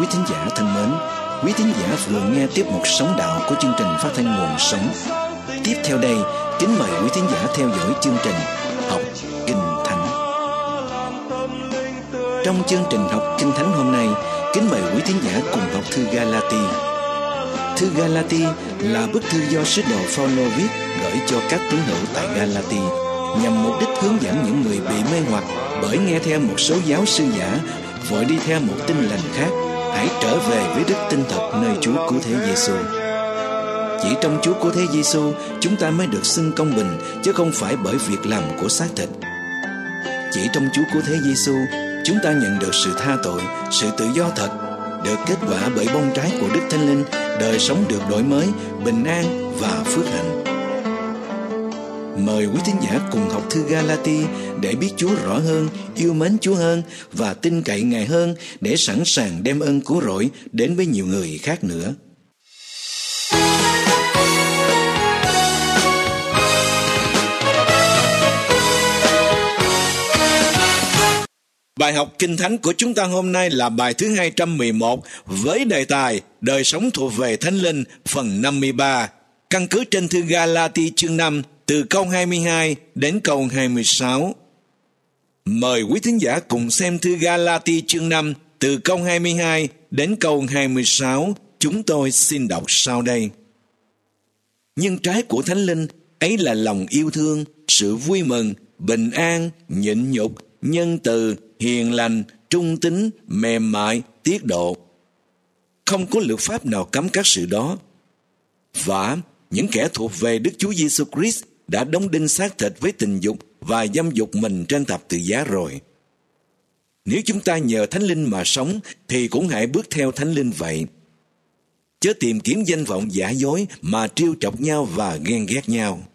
quý thính giả thân mến, quý thính giả vừa nghe tiếp mục Sống Đạo của chương trình phát thanh Nguồn Sống. Tiếp theo đây, kính mời quý thính giả theo dõi chương trình Học Kinh Thánh. Trong chương trình Học Kinh Thánh hôm nay, kính mời quý thính giả cùng học thư Galati. Thư Galati là bức thư do sứ đồ Phaolô viết gửi cho các tín hữu tại Galati, nhằm mục đích hướng dẫn những người bị mê hoặc bởi nghe theo một số giáo sư giả, vội đi theo một tin lành khác, hãy trở về với đức tin thật nơi Chúa Cứu Thế Giêsu. Chỉ trong Chúa Cứu Thế Giêsu, chúng ta mới được xưng công bình, chứ không phải bởi việc làm của xác thịt. Chỉ trong Chúa Cứu Thế Giêsu, chúng ta nhận được sự tha tội, sự tự do thật, được kết quả bởi bông trái của Đức Thánh Linh, đời sống được đổi mới, bình an và phước hạnh. Mời quý thính giả cùng học thư Galati để biết Chúa rõ hơn, yêu mến Chúa hơn và tin cậy Ngài hơn, để sẵn sàng đem ơn cứu rỗi đến với nhiều người khác nữa. Bài học Kinh Thánh của chúng ta hôm nay là bài thứ 211 với đề tài Đời sống thuộc về Thánh Linh phần 53, căn cứ trên thư Galati chương 5 từ câu 22 đến câu 26. Mời quý thính giả cùng xem thư Galati chương 5 từ câu 22 đến câu 26. Chúng tôi xin đọc sau đây. Nhưng trái của Thánh Linh ấy là lòng yêu thương, sự vui mừng, bình an, nhịn nhục, nhân từ, hiền lành, trung tín, mềm mại, tiết độ. Không có luật pháp nào cấm các sự đó. Và những kẻ thuộc về Đức Chúa Giêsu Christ đã đóng đinh xác thịt với tình dục và dâm dục mình trên thập tự giá rồi. Nếu chúng ta nhờ Thánh Linh mà sống, thì cũng hãy bước theo Thánh Linh vậy. Chớ tìm kiếm danh vọng giả dối mà trêu chọc nhau và ghen ghét nhau.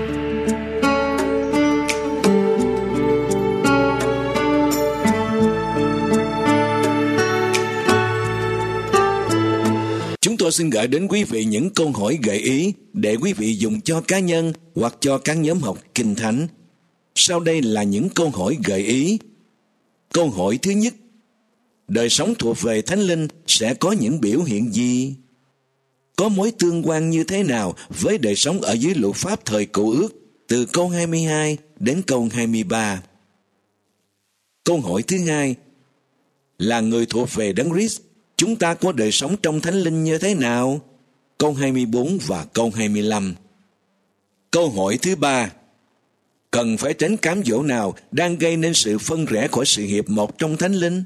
Chúng tôi xin gửi đến quý vị những câu hỏi gợi ý để quý vị dùng cho cá nhân hoặc cho các nhóm học Kinh Thánh. Sau đây là những câu hỏi gợi ý. Câu hỏi thứ nhất: đời sống thuộc về Thánh Linh sẽ có những biểu hiện gì? Có mối tương quan như thế nào với đời sống ở dưới luật pháp thời Cựu Ước từ câu 22 đến câu 23? Câu hỏi thứ hai: là người thuộc về Đấng Christ, chúng ta có đời sống trong Thánh Linh như thế nào? Câu 24 và câu 25. Câu hỏi thứ ba: cần phải tránh cám dỗ nào đang gây nên sự phân rẽ khỏi sự hiệp một trong Thánh Linh?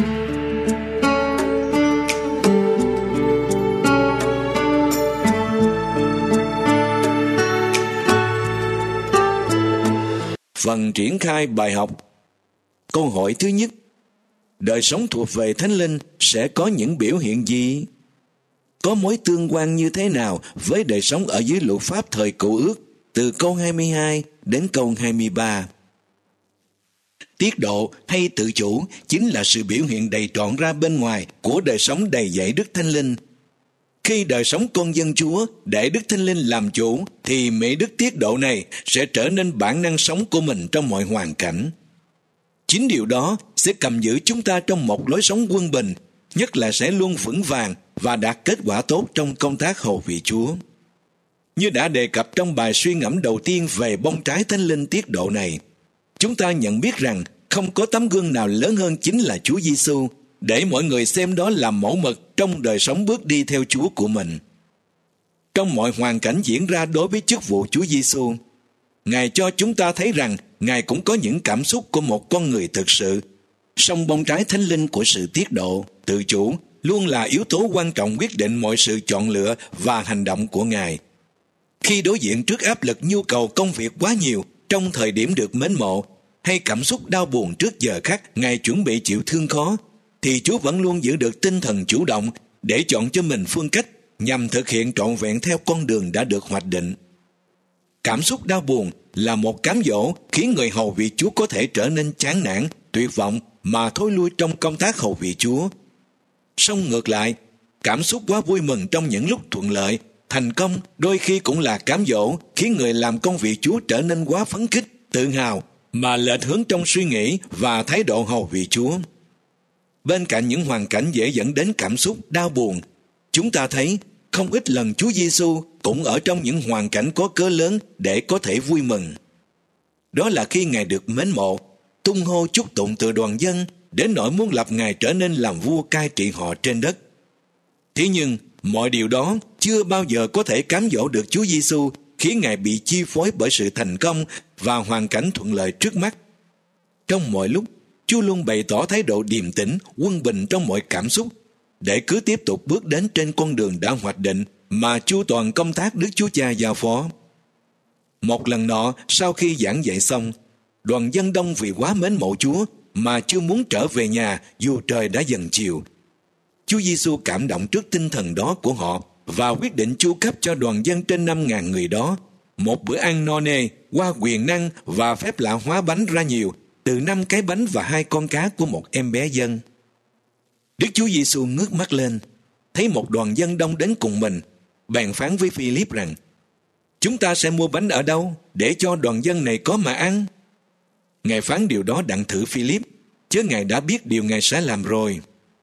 Phần triển khai bài học. Câu hỏi thứ nhất: đời sống thuộc về Thánh Linh sẽ có những biểu hiện gì? Có mối tương quan như thế nào với đời sống ở dưới luật pháp thời Cựu Ước từ câu 22 đến câu 23? Tiết độ hay tự chủ chính là sự biểu hiện đầy trọn ra bên ngoài của đời sống đầy dẫy Đức Thánh Linh. Khi đời sống con dân Chúa để Đức Thánh Linh làm chủ, thì mỹ đức tiết độ này sẽ trở nên bản năng sống của mình trong mọi hoàn cảnh. Chính điều đó sẽ cầm giữ chúng ta trong một lối sống quân bình, nhất là sẽ luôn vững vàng và đạt kết quả tốt trong công tác hầu vị Chúa. Như đã đề cập trong bài suy ngẫm đầu tiên về bông trái Thánh Linh tiết độ này, chúng ta nhận biết rằng không có tấm gương nào lớn hơn chính là Chúa Giêsu, để mọi người xem đó làm mẫu mực trong đời sống bước đi theo Chúa của mình. Trong mọi hoàn cảnh diễn ra đối với chức vụ Chúa Giêsu, Ngài cho chúng ta thấy rằng Ngài cũng có những cảm xúc của một con người thực sự. Song bông trái Thánh Linh của sự tiết độ, tự chủ luôn là yếu tố quan trọng quyết định mọi sự chọn lựa và hành động của Ngài. Khi đối diện trước áp lực nhu cầu công việc quá nhiều trong thời điểm được mến mộ, hay cảm xúc đau buồn trước giờ khắc Ngài chuẩn bị chịu thương khó, thì Chúa vẫn luôn giữ được tinh thần chủ động để chọn cho mình phương cách nhằm thực hiện trọn vẹn theo con đường đã được hoạch định. Cảm xúc đau buồn là một cám dỗ khiến người hầu vị Chúa có thể trở nên chán nản, tuyệt vọng mà thối lui trong công tác hầu vị Chúa. Song ngược lại, cảm xúc quá vui mừng trong những lúc thuận lợi, thành công đôi khi cũng là cám dỗ khiến người làm công việc Chúa trở nên quá phấn khích, tự hào mà lệch hướng trong suy nghĩ và thái độ hầu vị Chúa. Bên cạnh những hoàn cảnh dễ dẫn đến cảm xúc đau buồn, chúng ta thấy không ít lần Chúa Giêsu cũng ở trong những hoàn cảnh có cớ lớn để có thể vui mừng. Đó là khi Ngài được mến mộ, tung hô chúc tụng từ đoàn dân đến nỗi muốn lập Ngài trở nên làm vua cai trị họ trên đất. Thế nhưng mọi điều đó chưa bao giờ có thể cám dỗ được Chúa Giêsu, khiến Ngài bị chi phối bởi sự thành công và hoàn cảnh thuận lợi trước mắt. Trong mọi lúc, Chúa luôn bày tỏ thái độ điềm tĩnh, quân bình trong mọi cảm xúc, để cứ tiếp tục bước đến trên con đường đã hoạch định mà chu toàn công tác Đức Chúa Cha giao phó. Một lần nọ, sau khi giảng dạy xong, đoàn dân đông vì quá mến mộ Chúa mà chưa muốn trở về nhà dù trời đã dần chiều. Chúa Giêsu cảm động trước tinh thần đó của họ và quyết định chu cấp cho đoàn dân trên 5.000 người đó một bữa ăn no nê qua quyền năng và phép lạ hóa bánh ra nhiều, từ 5 cái bánh và 2 con cá của một em bé dân. Đức Chúa Giêsu ngước mắt lên, thấy một đoàn dân đông đến cùng mình, bèn phán với Philip rằng: chúng ta sẽ mua bánh ở đâu để cho đoàn dân này có mà ăn? Ngài phán điều đó đặng thử Philip, chứ Ngài đã biết điều Ngài sẽ làm rồi.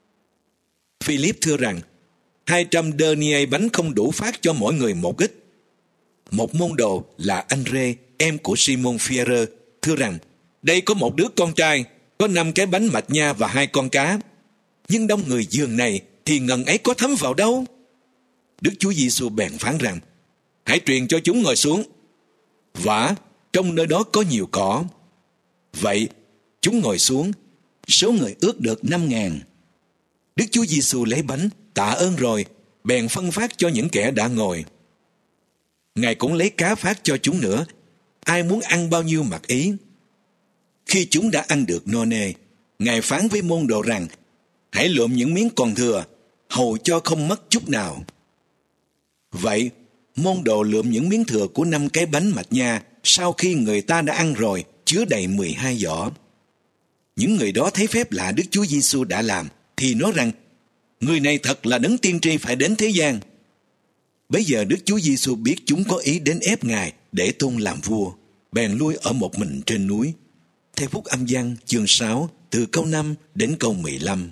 Philip thưa rằng 200 denier bánh không đủ phát cho mỗi người một ít. Một môn đồ là Andre, em của Simon Pierre, thưa rằng: đây có một đứa con trai, có 5 cái bánh mạch nha và 2 con cá. Nhưng đông người giường này thì ngần ấy có thấm vào đâu? Đức Chúa Giêsu bèn phán rằng: hãy truyền cho chúng ngồi xuống. Vả, trong nơi đó có nhiều cỏ. Vậy, chúng ngồi xuống, số người ước được 5.000. Đức Chúa Giêsu lấy bánh, tạ ơn rồi, bèn phân phát cho những kẻ đã ngồi. Ngài cũng lấy cá phát cho chúng nữa, ai muốn ăn bao nhiêu mặc ý. Khi chúng đã ăn được no nê, Ngài phán với môn đồ rằng: hãy lượm những miếng còn thừa, hầu cho không mất chút nào. Vậy, môn đồ lượm những miếng thừa của 5 cái bánh mạch nha, sau khi người ta đã ăn rồi, chứa đầy 12 giỏ. Những người đó thấy phép lạ Đức Chúa Giêsu đã làm, thì nói rằng: người này thật là đấng tiên tri phải đến thế gian. Bấy giờ Đức Chúa Giêsu biết chúng có ý đến ép Ngài để tôn làm vua, bèn lui ở một mình trên núi. Theo Phúc Âm Giăng chương 6 từ câu 5 đến câu 15.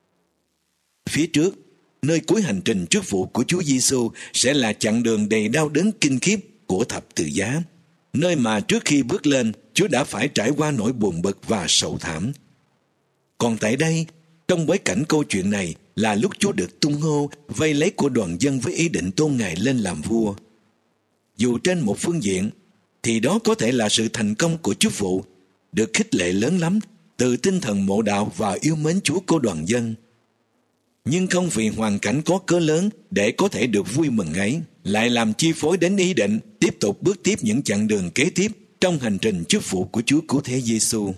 Phía trước, nơi cuối hành trình trước vụ của Chúa Giêsu sẽ là chặng đường đầy đau đớn kinh khiếp của thập tự giá, nơi mà trước khi bước lên, Chúa đã phải trải qua nỗi buồn bực và sầu thảm. Còn tại đây, trong bối cảnh câu chuyện này là lúc Chúa được tung hô, vây lấy của đoàn dân với ý định tôn Ngài lên làm vua. Dù trên một phương diện, thì đó có thể là sự thành công của chức vụ, được khích lệ lớn lắm từ tinh thần mộ đạo và yêu mến Chúa của đoàn dân. Nhưng không vì hoàn cảnh có cớ lớn để có thể được vui mừng ấy, lại làm chi phối đến ý định tiếp tục bước tiếp những chặng đường kế tiếp trong hành trình chức vụ của Chúa Cứu Thế Giêsu.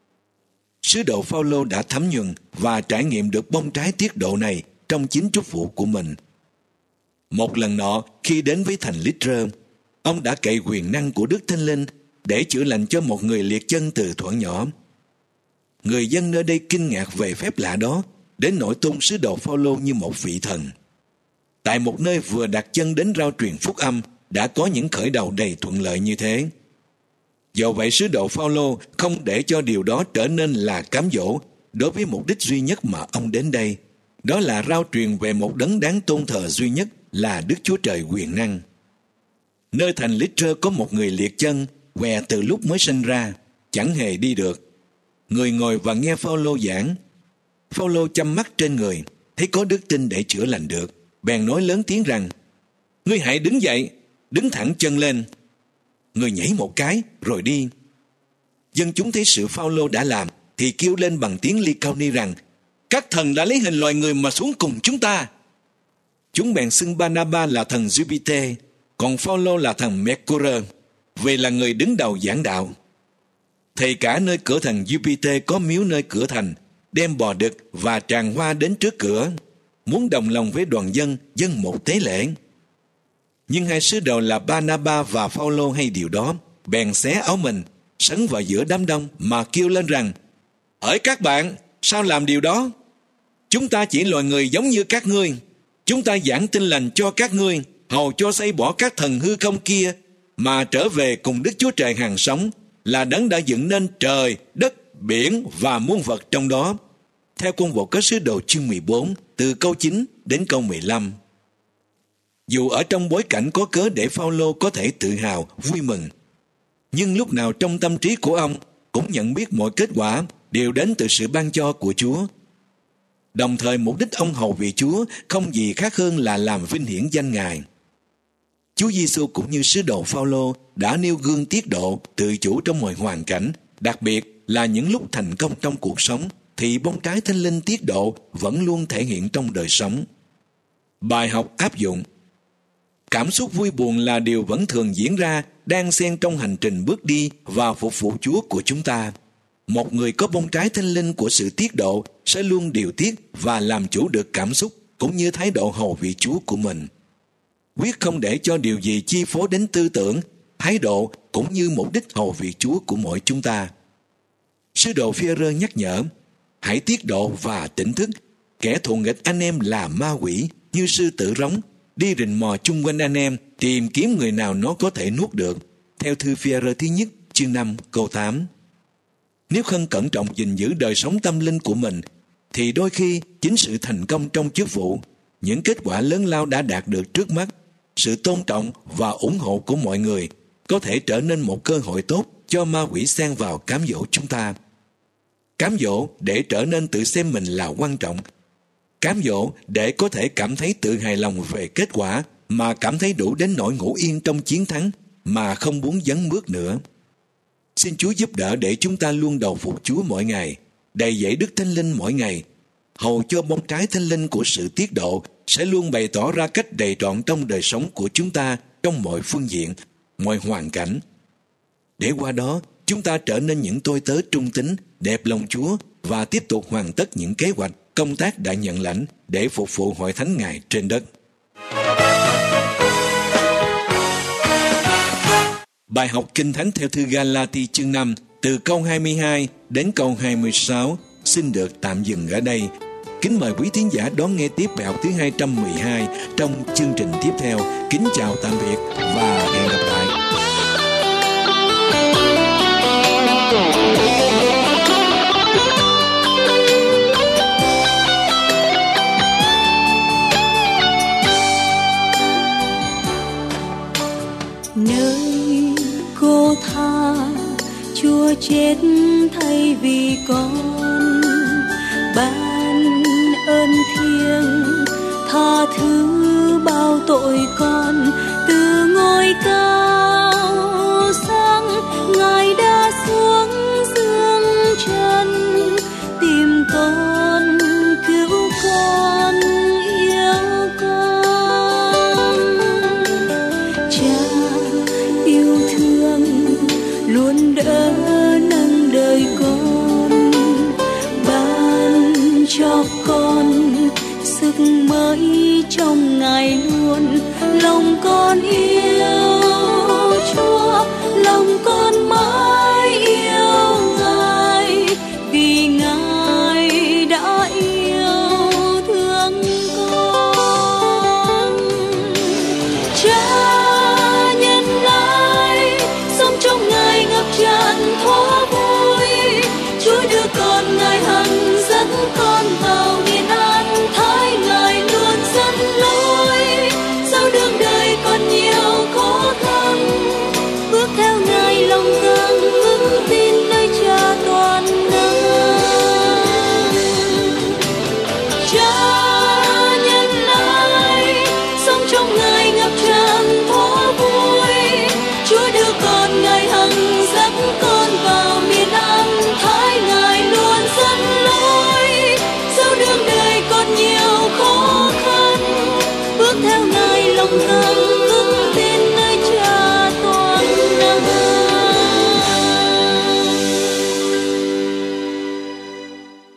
Sứ đồ Phao-lô đã thấm nhuần và trải nghiệm được bông trái tiết độ này trong chính chức vụ của mình. Một lần nọ, khi đến với thành Lít-trơ, ông đã cậy quyền năng của Đức Thánh Linh để chữa lành cho một người liệt chân từ thuở nhỏ. Người dân nơi đây kinh ngạc về phép lạ đó, đến nỗi tôn sứ đồ Phao-lô như một vị thần. Tại một nơi vừa đặt chân đến rao truyền phúc âm, đã có những khởi đầu đầy thuận lợi như thế. Do vậy, sứ đồ Phao-lô không để cho điều đó trở nên là cám dỗ đối với mục đích duy nhất mà ông đến đây, đó là rao truyền về một đấng đáng tôn thờ duy nhất là Đức Chúa Trời quyền năng. Nơi thành Lít-trơ có một người liệt chân, què từ lúc mới sinh ra, chẳng hề đi được. Người ngồi và nghe Phao-lô giảng. Phao-lô chăm mắt trên người, thấy có đức tin để chữa lành được, bèn nói lớn tiếng rằng: ngươi hãy đứng dậy, đứng thẳng chân lên. Người nhảy một cái rồi đi. Dân chúng thấy sự Phao-lô đã làm thì kêu lên bằng tiếng Ly-cao-ni rằng: các thần đã lấy hình loài người mà xuống cùng chúng ta. Chúng bèn xưng Ba-na-ba là thần Giu-pi-tê, còn Phao-lô là thần Mê-cô-rơ, vì là người đứng đầu giảng đạo. Thầy cả nơi cửa thần Giu-pi-tê có miếu nơi cửa thành, đem bò đực và tràng hoa đến trước cửa, muốn đồng lòng với đoàn dân dâng một tế lễ. Nhưng hai sứ đồ là Ba-na-ba và Phao-lô hay điều đó, bèn xé áo mình, sấn vào giữa đám đông mà kêu lên rằng: hỡi các bạn, sao làm điều đó? Chúng ta chỉ loài người giống như các ngươi. Chúng ta giảng tin lành cho các ngươi, hầu cho xây bỏ các thần hư không kia, mà trở về cùng Đức Chúa Trời hằng sống, là đấng đã dựng nên trời, đất, biển và muôn vật trong đó. theo công vụ các sứ đồ chương 14, từ câu 9 đến câu 15. Dù ở trong bối cảnh có cớ để Phao-lô có thể tự hào, vui mừng, nhưng lúc nào trong tâm trí của ông cũng nhận biết mọi kết quả đều đến từ sự ban cho của Chúa. Đồng thời mục đích ông hầu vị Chúa không gì khác hơn là làm vinh hiển danh Ngài. Chúa Giêsu cũng như sứ đồ Phao-lô đã nêu gương tiết độ, tự chủ trong mọi hoàn cảnh, đặc biệt là những lúc thành công trong cuộc sống thì bông trái Thánh Linh tiết độ vẫn luôn thể hiện trong đời sống. Bài học áp dụng: cảm xúc vui buồn là điều vẫn thường diễn ra, đang xen trong hành trình bước đi và phục vụ Chúa của chúng ta. Một người có bông trái Thánh Linh của sự tiết độ sẽ luôn điều tiết và làm chủ được cảm xúc cũng như thái độ hầu vị Chúa của mình. Quyết không để cho điều gì chi phối đến tư tưởng, thái độ cũng như mục đích hầu vị Chúa của mỗi chúng ta. Sứ đồ Phi-e-rơ nhắc nhở: hãy tiết độ và tỉnh thức. Kẻ thù nghịch anh em là ma quỷ, như sư tử rống, đi rình mò chung quanh anh em, tìm kiếm người nào nó có thể nuốt được. Theo thư Phi-e-rơ thứ nhất, chương 5, câu 8. Nếu không cẩn trọng gìn giữ đời sống tâm linh của mình, thì đôi khi chính sự thành công trong chức vụ, những kết quả lớn lao đã đạt được trước mắt, sự tôn trọng và ủng hộ của mọi người có thể trở nên một cơ hội tốt cho ma quỷ xen vào cám dỗ chúng ta. Cám dỗ để trở nên tự xem mình là quan trọng. Cám dỗ để có thể cảm thấy tự hài lòng về kết quả mà cảm thấy đủ đến nỗi ngủ yên trong chiến thắng mà không muốn dấn bước nữa. Xin Chúa giúp đỡ để chúng ta luôn đầu phục Chúa mỗi ngày, đầy dẫy Đức Thánh Linh mỗi ngày, hầu cho bông trái Thánh Linh của sự tiết độ sẽ luôn bày tỏ ra cách đầy trọn trong đời sống của chúng ta trong mọi phương diện, mọi hoàn cảnh. Để qua đó, chúng ta trở nên những tôi tớ trung tín, đẹp lòng Chúa và tiếp tục hoàn tất những kế hoạch, công tác đã nhận lãnh để phục vụ hội thánh Ngài trên đất. Bài học Kinh Thánh theo thư Ga-la-ti chương 5 từ câu 22 đến câu 26 xin được tạm dừng ở đây. Kính mời quý thính giả đón nghe tiếp bài học thứ 212 trong chương trình tiếp theo. Kính chào tạm biệt và hẹn gặp lại. Nơi cô tha Chúa chết thay vì con, ban ơn thiêng tha thứ bao tội con. Từ ngôi cao sang Ngài đã xuống dương trần tìm con, cứu con, yêu con. Cha yêu thương luôn đỡ nâng đời con, ban cho con sức mới trong Ngài luôn. Lòng con yêu